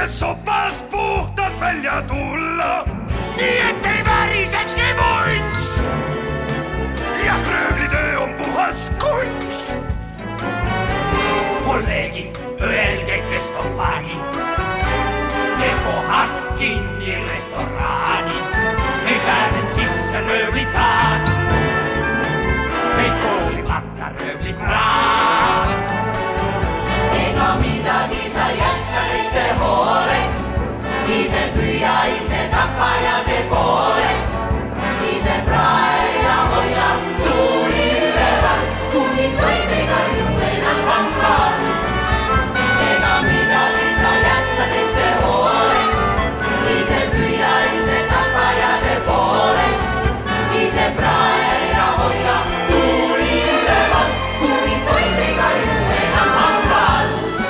ja sopast puhtalt välja tulla. Nii et ei väriseks nii vunts. Ja röövlitöö on puhas kunst. Kolleegid, öelge, kes toob vaani. Me kohad kinni restoraani. Ei pääsen sisse röövlitaat. Ei koolimata röövlipraat. Ega midagi sa jätta teiste hooleks. Ise püüa, ise tapa ja tee pooleks. Ise prae ja hoia tuuli üleval, kuni toit ei karju enam pangal. Ega midagi sa jätta teiste hooleks. Ise püüa, ise tapa ja tee pooleks. Ise prae ja hoia tuuli üleval, kuni toit ei karju enam pangal.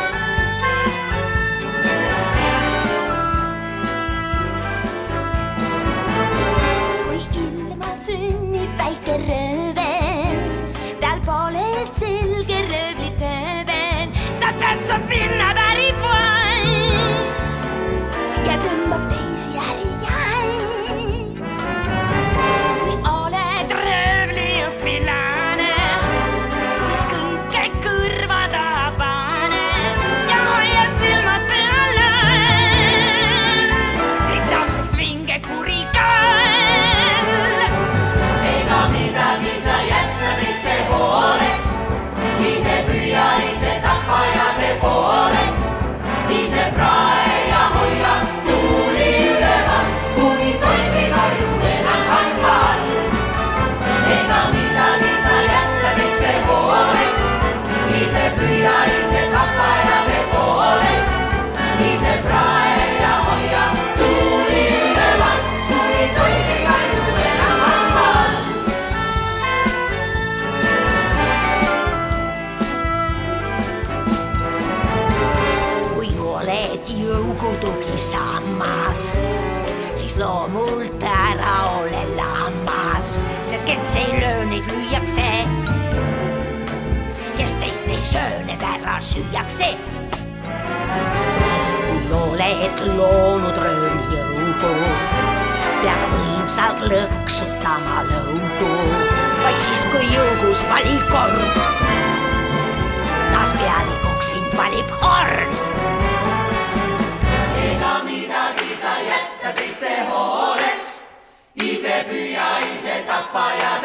Väike röövel, tal pole selge röövlitöövel. Ta tatsab pinna pärib vaid ja tõmbab teisi ärijaid. Kui oled röövliõpilane, siis kõike kõrva taha pane ja hoia silmad peal. Siis saab sest vinge kuri midagi sa jätta teiste hooleks. Ise püüa, ise tapa ja tee pooleks. Ise prae ja hoia tuuli üleval, kuni toit ei karju enam hangal. Ega midagi sa jätta teiste hooleks. Ise püüa, ise tapa ja tee pooleks. Ise prae ja hoia tuuli üleval, kuni toit ei karju enam hangal. Oled jõugutugi sammas, siis loomult ära ole lammas, sest kes ei löö, neid lüüakse. Kes teist ei söö, need ära süüakse. Kui oled loonud röövlijõugu, pead võimsalt lõksutama lõugu, vaid siis kui jõugus valib kord, taas pealikuks sind valib hord. Midagi sa jätta teiste hooleks. Ise püüa, ise tapa ja